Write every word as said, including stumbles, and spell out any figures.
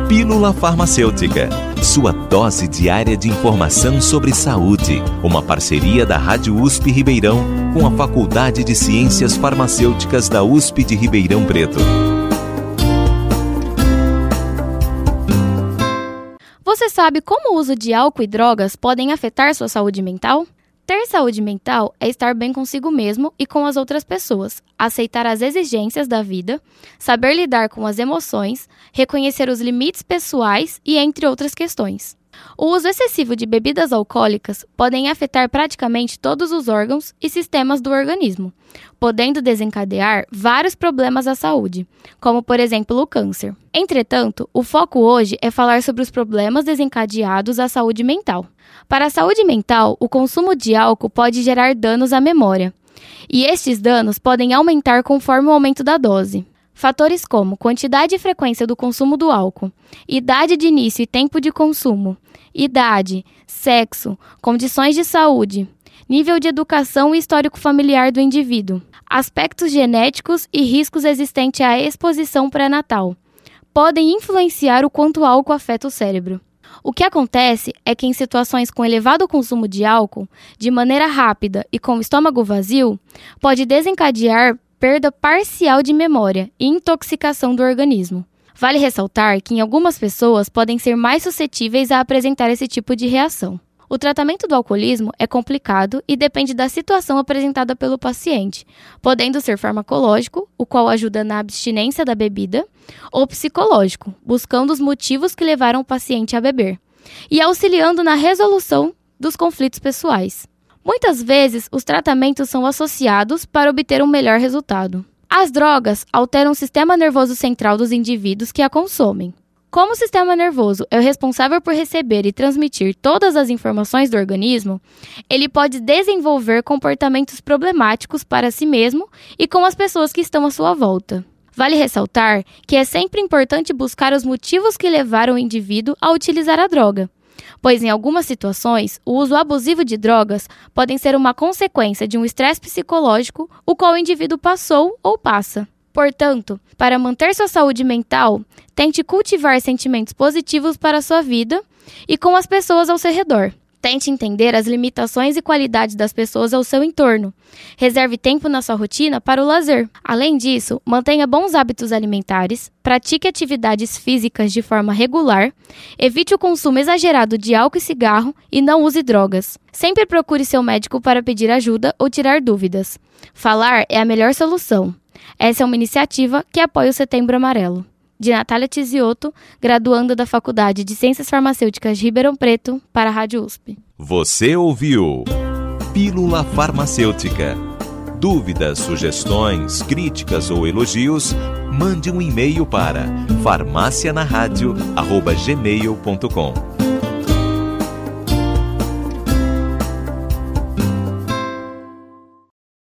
Pílula Farmacêutica, sua dose diária de informação sobre saúde. Uma parceria da Rádio U S P Ribeirão com a Faculdade de Ciências Farmacêuticas da U S P de Ribeirão Preto. Você sabe como o uso de álcool e drogas podem afetar sua saúde mental? Ter saúde mental é estar bem consigo mesmo e com as outras pessoas, aceitar as exigências da vida, saber lidar com as emoções, reconhecer os limites pessoais e entre outras questões. O uso excessivo de bebidas alcoólicas podem afetar praticamente todos os órgãos e sistemas do organismo, podendo desencadear vários problemas à saúde, como por exemplo o câncer. Entretanto, o foco hoje é falar sobre os problemas desencadeados à saúde mental. Para a saúde mental, o consumo de álcool pode gerar danos à memória, e estes danos podem aumentar conforme o aumento da dose. Fatores como quantidade e frequência do consumo do álcool, idade de início e tempo de consumo, idade, sexo, condições de saúde, nível de educação e histórico familiar do indivíduo, aspectos genéticos e riscos existentes à exposição pré-natal, podem influenciar o quanto o álcool afeta o cérebro. O que acontece é que em situações com elevado consumo de álcool, de maneira rápida e com o estômago vazio, pode desencadear perda parcial de memória e intoxicação do organismo. Vale ressaltar que em algumas pessoas podem ser mais suscetíveis a apresentar esse tipo de reação. O tratamento do alcoolismo é complicado e depende da situação apresentada pelo paciente, podendo ser farmacológico, o qual ajuda na abstinência da bebida, ou psicológico, buscando os motivos que levaram o paciente a beber, e auxiliando na resolução dos conflitos pessoais. Muitas vezes, os tratamentos são associados para obter um melhor resultado. As drogas alteram o sistema nervoso central dos indivíduos que a consomem. Como o sistema nervoso é o responsável por receber e transmitir todas as informações do organismo, ele pode desenvolver comportamentos problemáticos para si mesmo e com as pessoas que estão à sua volta. Vale ressaltar que é sempre importante buscar os motivos que levaram o indivíduo a utilizar a droga, pois em algumas situações, o uso abusivo de drogas pode ser uma consequência de um estresse psicológico, o qual o indivíduo passou ou passa. Portanto, para manter sua saúde mental, tente cultivar sentimentos positivos para a sua vida e com as pessoas ao seu redor. Tente entender as limitações e qualidades das pessoas ao seu entorno. Reserve tempo na sua rotina para o lazer. Além disso, mantenha bons hábitos alimentares, pratique atividades físicas de forma regular, evite o consumo exagerado de álcool e cigarro e não use drogas. Sempre procure seu médico para pedir ajuda ou tirar dúvidas. Falar é a melhor solução. Essa é uma iniciativa que apoia o Setembro Amarelo. De Natália Tiziotto, graduanda da Faculdade de Ciências Farmacêuticas de Ribeirão Preto, para a Rádio U S P. Você ouviu Pílula Farmacêutica. Dúvidas, sugestões, críticas ou elogios, mande um e-mail para farmácia na rádio arroba gmail ponto com.